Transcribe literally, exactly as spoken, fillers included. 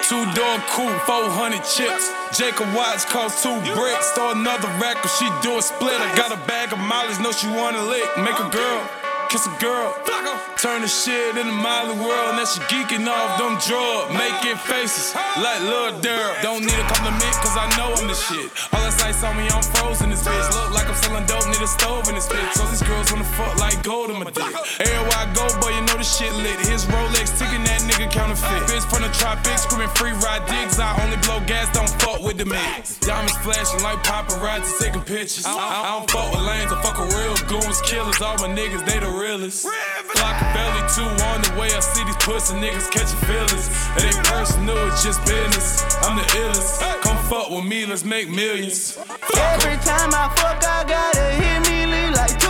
Two-door coupe, four hundred chips. Jacob Watts cost two bricks. Throw another rack if she do a split. I got a bag of mileage, know she wanna lick. Make a girl, kiss a girl. Turn the shit in the Miley world. Now she geeking off them drugs. Making faces like Lil Durrell. Don't need a compliment cause I know I'm the shit. All that sights on me, I'm frozen this bitch. Look like I'm selling dope, need a stove in this bitch. So these girls wanna fuck like gold in my dick. Everywhere I go, boy, you know the shit lit. His Rolex ticking, that nigga counterfeit. Bitch from the tropics, screaming free ride digs. I only blow gas, don't fuck with the mix. Diamonds flashing like paparazzi taking pictures. I, I, I don't fuck with lanes, I fuck with real goons, killers. All my niggas, they the realest. Flock of belly two on the way. I see these pussy niggas catching feelings. It ain't personal, it's just business. I'm the illest. Come fuck with me, let's make millions. Every time I fuck, I gotta hit me lean like